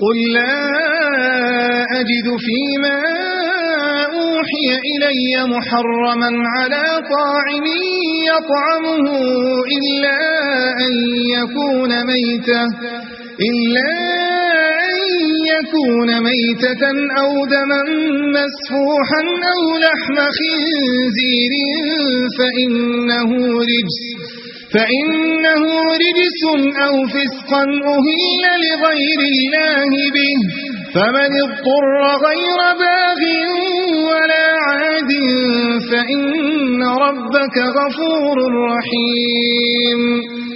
قل لا أجد فيما أوحي إلي محرما على طاعم يطعمه إلا أن يكون ميتة أو دما مسفوحا أو لحم خنزير فإنه رجس أو فسقا أهل لغير الله به، فمن اضطر غير باغ ولا عاد فإن ربك غفور رحيم.